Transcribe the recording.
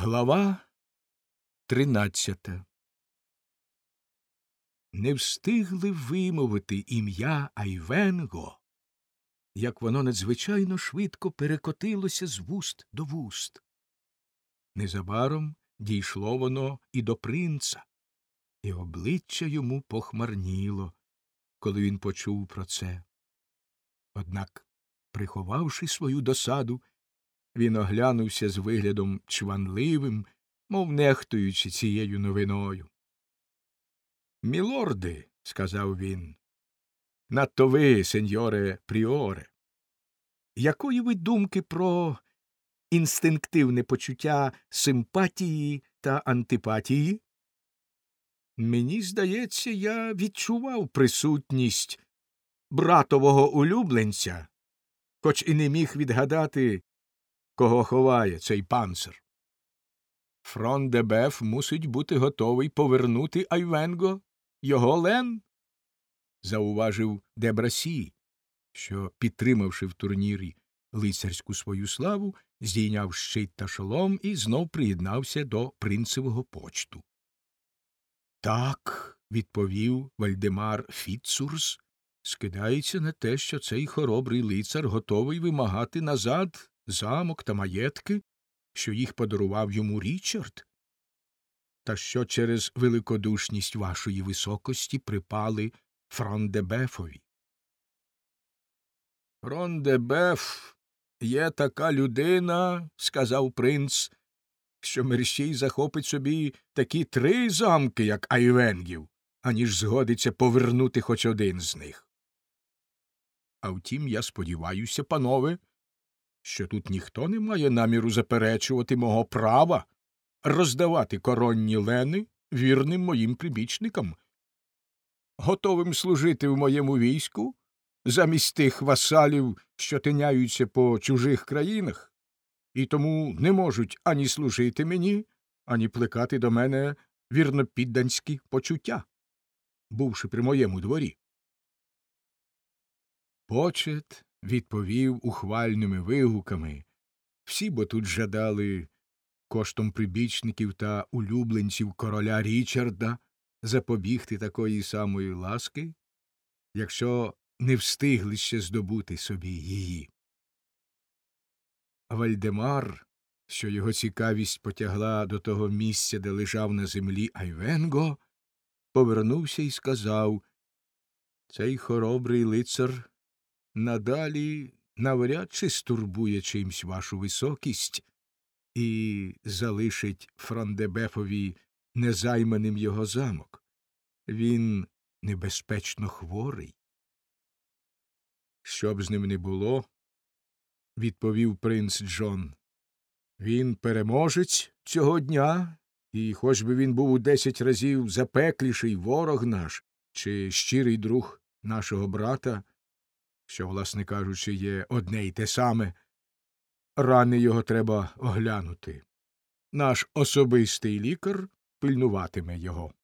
Глава 13. Не встигли вимовити ім'я Айвенго, як воно надзвичайно швидко перекотилося з вуст до вуст. Незабаром дійшло воно і до принца, і обличчя йому похмарніло, коли він почув про це. Однак, приховавши свою досаду, він оглянувся з виглядом чванливим, мов нехтуючи цією новиною. «Мілорди», – сказав він, – «надто ви, сеньоре пріоре, якої ви думки про інстинктивне почуття симпатії та антипатії? Мені здається, я відчував присутність братового улюбленця, хоч і не міг відгадати, кого ховає цей панцир. Фрон де Беф мусить бути готовий повернути Айвенго, його лен, зауважив де Брасі, що, підтримавши в турнірі лицарську свою славу, здійняв щит та шолом і знов приєднався до принцевого почту. Так, відповів Вальдемар Фіцурс, скидається на те, що цей хоробрий лицар готовий вимагати назад замок та маєтки, що їх подарував йому Річард, та що через великодушність вашої високості припали Фрон де Бефові. Фрон де Беф є така людина, сказав принц, що мерщій захопить собі такі 3 замки, як Айвенгів, аніж згодиться повернути хоч один з них. А втім, я сподіваюся, панове, що тут ніхто не має наміру заперечувати мого права роздавати коронні лени вірним моїм прибічникам, готовим служити в моєму війську замість тих васалів, що тиняються по чужих країнах, і тому не можуть ані служити мені, ані плекати до мене вірнопідданські почуття, бувши при моєму дворі. Почет відповів ухвальними вигуками. Всі бо тут жадали коштом прибічників та улюбленців короля Річарда запобігти такої самої ласки, якщо не встигли ще здобути собі її. Вальдемар, що його цікавість потягла до того місця, де лежав на землі Айвенго, повернувся і сказав: «Цей хоробрий лицар надалі навряд чи стурбує чимсь вашу високість і залишить Фрон де Бефові незайманим його замок. Він небезпечно хворий». «Що б з ним не було, – відповів принц Джон, – він переможець цього дня, і хоч би він був у 10 разів запекліший ворог наш чи щирий друг нашого брата, що, власне кажучи, є одне й те саме, рани його треба оглянути. Наш особистий лікар пильнуватиме його».